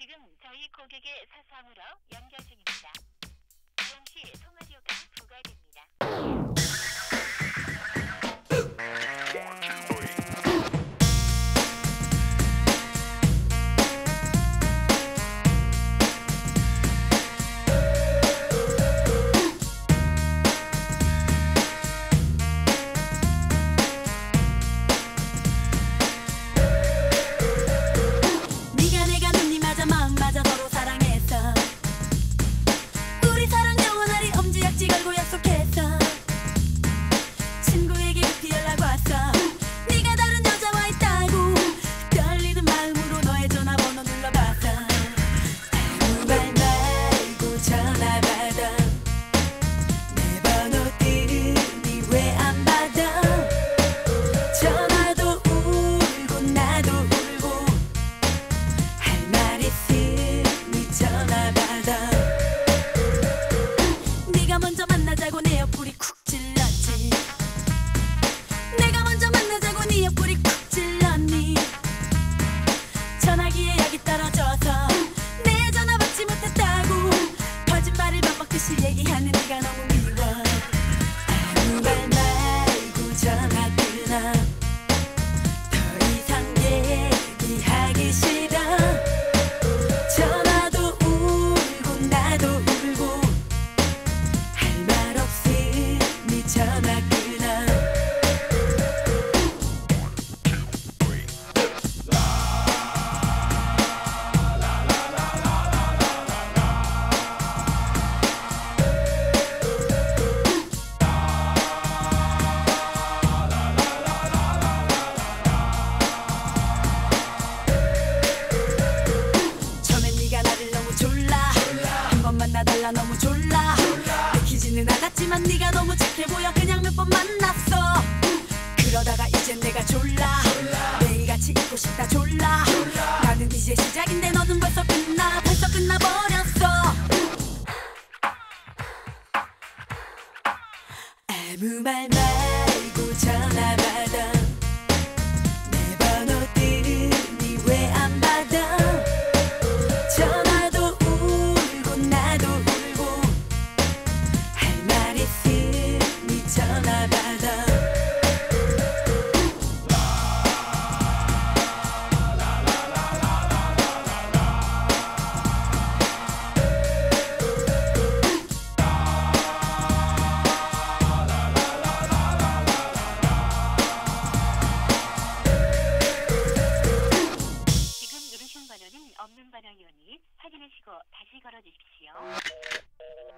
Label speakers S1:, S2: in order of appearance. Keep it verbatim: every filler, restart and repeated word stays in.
S1: 지금 저희 고객의 사상으로 연결 중입니다. 이용 시 통화료가 부과됩니다.
S2: 얘기하는 네가 너무 미워. 아무 말 말고 전화 끊어. 더 이상 얘기하기 싫어. 전화도 울고 나도 울고 할 말 없으니 전화 끊어. 달라 너무 졸라, 느끼지는 않았지만 네가 너무 착해 보여. 그냥 몇 번 만났어. 그러다가 이젠 내가 졸라, 매일같이 있고 싶다 졸라. 나는 이제 시작인데 너는 벌써 끝나, 벌써 끝나버렸어. 아무 말 말고 전화 받아. 내 번호 뜨니 왜 안 받아. 전화도 울고 나도 울고 할 말 있으니 전화 받아.
S1: 지금 누르신 번호는 없는 번호이오니 확인하시고 다시 걸어주십시오.